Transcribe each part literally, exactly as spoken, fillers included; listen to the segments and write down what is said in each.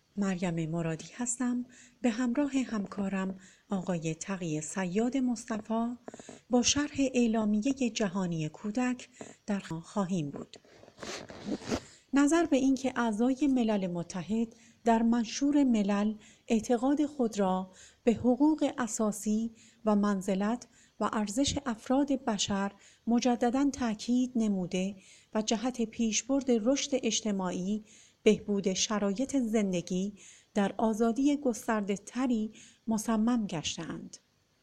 مریم مرادی هستم. به همراه همکارم آقای تقی صیاد مصطفی با شرح اعلامیه جهانی کودک در خواهیم بود. نظر به این که اعضای ملل متحد در منشور ملل اعتقاد خود را به حقوق اساسی و منزلت و ارزش افراد بشر مجدداً تأکید نموده و جهت پیشبرد رشد اجتماعی، بهبود شرایط زندگی در آزادی گسترده تری مصمم گشتند.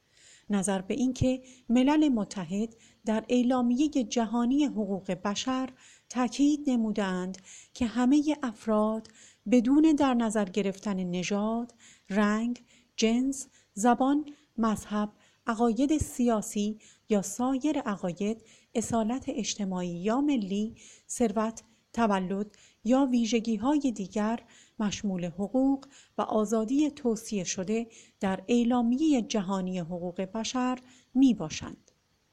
نظر به این که ملل متحد در اعلامیه جهانی حقوق بشر تأکید نمودند که همه افراد بدون در نظر گرفتن نژاد، رنگ، جنس، زبان، مذهب، عقاید سیاسی یا سایر عقاید، اصالت اجتماعی یا ملی، ثروت، تولد یا ویژگی‌های دیگر مشمول حقوق و آزادی توصیه شده در اعلامیه جهانی حقوق بشر می باشند.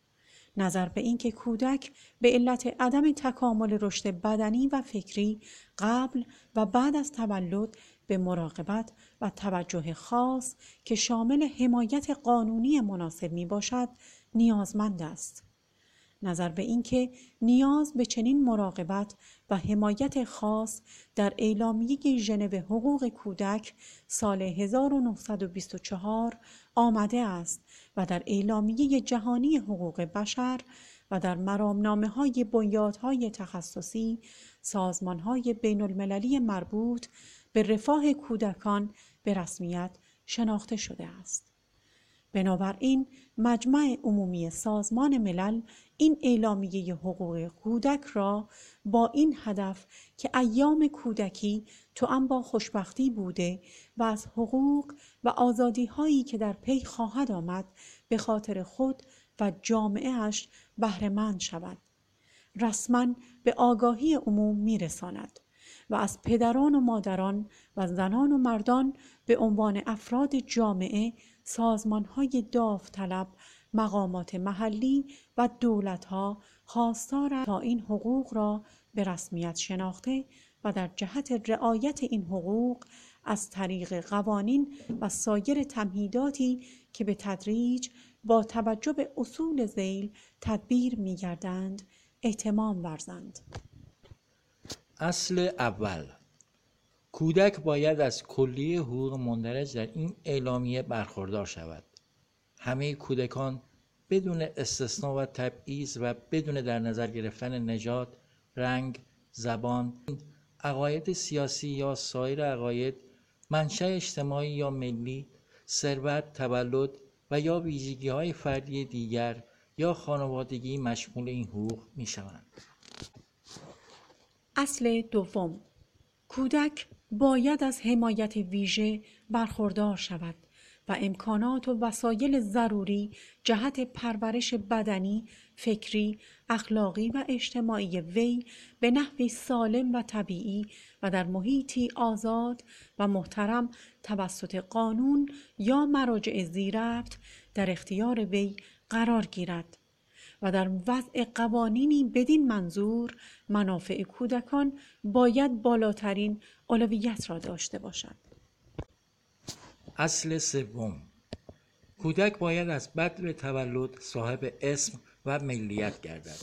نظر به این که کودک به علت عدم تکامل رشد بدنی و فکری قبل و بعد از تولد به مراقبت و توجه خاص که شامل حمایت قانونی مناسب می باشد نیازمند است. نظر به این که نیاز به چنین مراقبت و حمایت خاص در اعلامیه ژنو حقوق کودک سال هزار و نهصد و بیست و چهار آمده است و در اعلامیه جهانی حقوق بشر و در مرامنامه‌های بنیادهای تخصصی، سازمان‌های بین‌المللی مربوط به رفاه کودکان به رسمیت شناخته شده است. بنابراین مجمع عمومی سازمان ملل این اعلامیه حقوق کودک را با این هدف که ایام کودکی توأم با خوشبختی بوده و از حقوق و آزادی هایی که در پی خواهد آمد به خاطر خود و جامعه اش بهره مند شود، رسما به آگاهی عموم میرساند و از پدران و مادران و زنان و مردان به عنوان افراد جامعه، سازمان‌های داوطلب، مقامات محلی و دولت‌ها خواستار تا این حقوق را به رسمیت شناخته و در جهت رعایت این حقوق از طریق قوانین و سایر تمهیداتی که به تدریج با توجه به اصول ذیل تدبیر می‌گردند اهتمام ورزند. اصل اول، کودک باید از کلیه حقوق مندرج در این اعلامیه برخوردار شود. همه کودکان بدون استثنا و تبعیض و بدون در نظر گرفتن نژاد، رنگ، زبان، عقاید سیاسی یا سایر عقاید، منشأ اجتماعی یا ملی، ثروت، تولد و یا ویژگی‌های فردی دیگر یا خانوادگی مشمول این حقوق می‌شوند. اصل دوم، کودک باید از حمایت ویژه برخوردار شود و امکانات و وسایل ضروری جهت پرورش بدنی، فکری، اخلاقی و اجتماعی وی به نحوی سالم و طبیعی و در محیطی آزاد و محترم توسط قانون یا مراجع ذی‌ربط در اختیار وی قرار گیرد و در وضع قوانینی بدین منظور منافع کودکان باید بالاترین اولویت را داشته باشد. اصل سوم، کودک باید از بدو تولد صاحب اسم و ملیت گردد.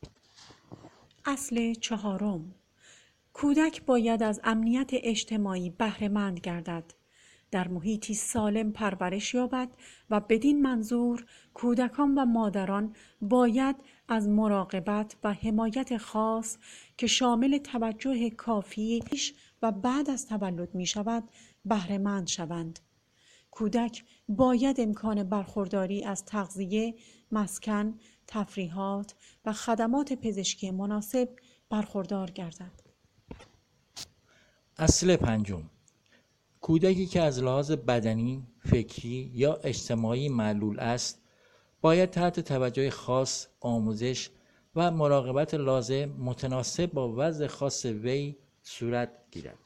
اصل چهارم، کودک باید از امنیت اجتماعی بهره مند گردد، در محیطی سالم پرورش یابد و بدین منظور کودکان و مادران باید از مراقبت و حمایت خاص که شامل توجه کافی پیش و بعد از تولد می شود بهره مند شوند. کودک باید امکان برخورداری از تغذیه، مسکن، تفریحات و خدمات پزشکی مناسب برخوردار گردد. اصل پنجم، کودکی که از لحاظ بدنی، فکری یا اجتماعی معلول است، باید تحت توجه خاص آموزش و مراقبت لازم متناسب با وضع خاص وی صورت گیرد.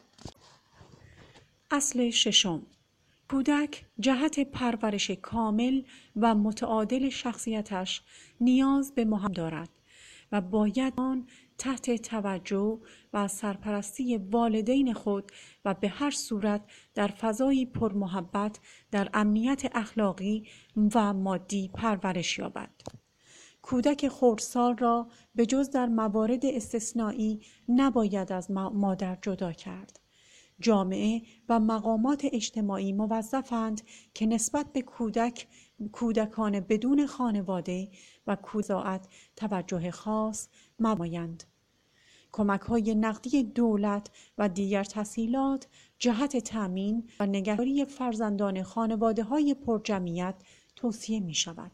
اصل ششم، کودک جهت پرورش کامل و متعادل شخصیتش نیاز به محبت دارد و باید آن تحت توجه و سرپرستی والدین خود و به هر صورت در فضایی پرمحبت در امنیت اخلاقی و مادی پرورش یابد. کودک خردسال را به جز در موارد استثنایی نباید از مادر جدا کرد. جامعه و مقامات اجتماعی موظفند که نسبت به کودک کودکان بدون خانواده و کودک توجه خاص نمایند. کمک‌های نقدی دولت و دیگر تسهیلات جهت تأمین و نگهداری فرزندان خانواده‌های پرجمعیت توصیه می‌شود.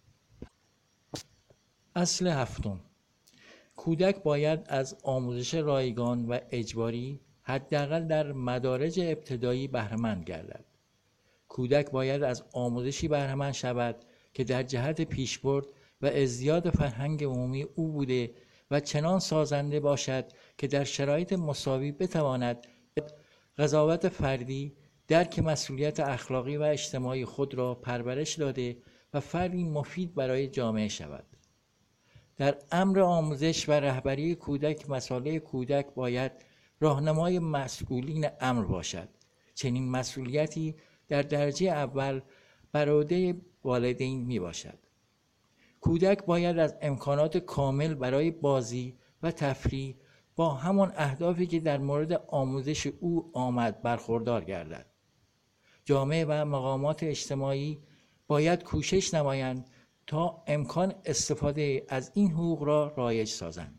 اصل هفتم: کودک باید از آموزش رایگان و اجباری حداقل در مدارج ابتدایی بهره‌مند گردد. کودک باید از آموزشی بهره‌مند شود که در جهت پیشبرد و ازدیاد فرهنگ عمومی او بوده و چنان سازنده باشد که در شرایط مساوی بتواند قضاوت فردی، درک مسئولیت اخلاقی و اجتماعی خود را پرورش داده و فردی مفید برای جامعه شود. در امر آموزش و رهبری کودک، مسئله کودک باید راهنمای مسئولین امر باشد. چنین مسئولیتی در درجه اول بر عهده والدین می باشد. کودک باید از امکانات کامل برای بازی و تفریح با همان اهدافی که در مورد آموزش او آمد برخوردار گردد. جامعه و مقامات اجتماعی باید کوشش نمایند تا امکان استفاده از این حقوق را رایج سازند.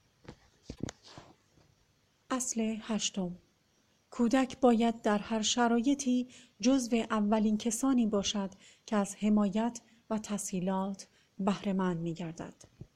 اصل هشتم: کودک باید در هر شرایطی جزو اولین کسانی باشد که از حمایت و تسهیلات بهره‌مند می‌گردد.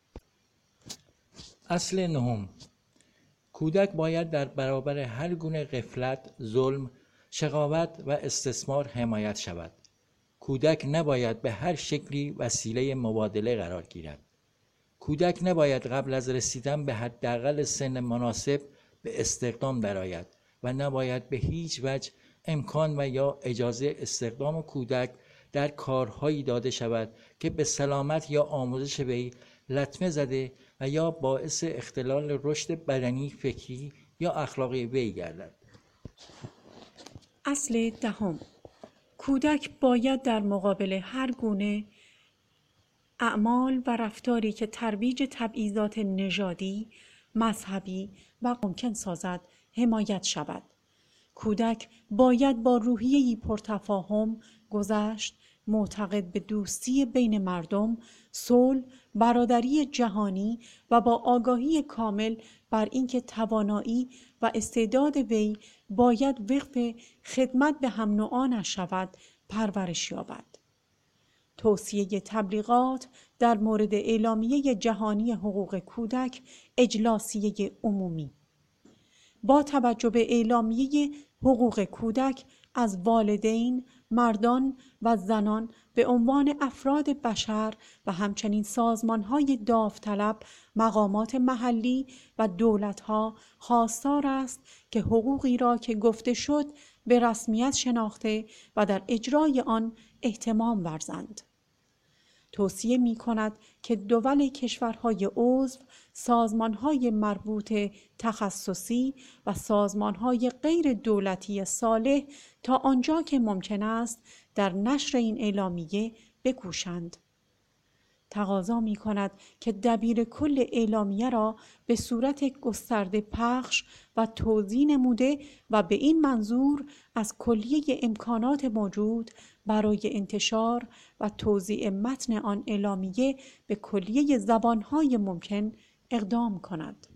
اصل نهم: کودک باید در برابر هر گونه غفلت، ظلم، شقاوت و استثمار حمایت شود. کودک نباید به هر شکلی وسیله مبادله قرار گیرد. کودک نباید قبل از رسیدن به حداقل سن مناسب به استخدام درآید و نباید به هیچ وجه امکان و یا اجازه استخدام کودک در کارهایی داده شود که به سلامت یا آموزش وی لطمه زده و یا باعث اختلال رشد بدنی، فکری یا اخلاقی وی گردد. اصل دهم: کودک باید در مقابل هر گونه اعمال و رفتاری که ترویج تبعیضات نژادی، مذهبی و ممکن سازد حمایت شود. کودک باید با روحیه‌ای پرتفاهم، گذشت، معتقد به دوستی بین مردم، صلح، برادری جهانی و با آگاهی کامل بر اینکه توانایی و استعداد وی باید وقف خدمت به هم نوعانش شود پرورش یابد. توصیه تبلیغات در مورد اعلامیه جهانی حقوق کودک، اجلاسیه عمومی. با توجه به اعلامیه حقوق کودک، از والدین، مردان و زنان به عنوان افراد بشر و همچنین سازمان‌های داوطلب، مقامات محلی و دولت‌ها خواستار است که حقوقی را که گفته شد به رسمیت شناخته و در اجرای آن اهتمام ورزند. توصیه می کند که دول کشورهای عضو، سازمانهای مربوط تخصصی و سازمانهای غیر دولتی صالح تا آنجا که ممکن است در نشر این اعلامیه بکوشند. تقاضا می کند که دبیر کل اعلامیه را به صورت گسترده پخش و توزیع نموده و به این منظور از کلیه امکانات موجود برای انتشار و توزیع متن آن اعلامیه به کلیه زبانهای ممکن اقدام کند.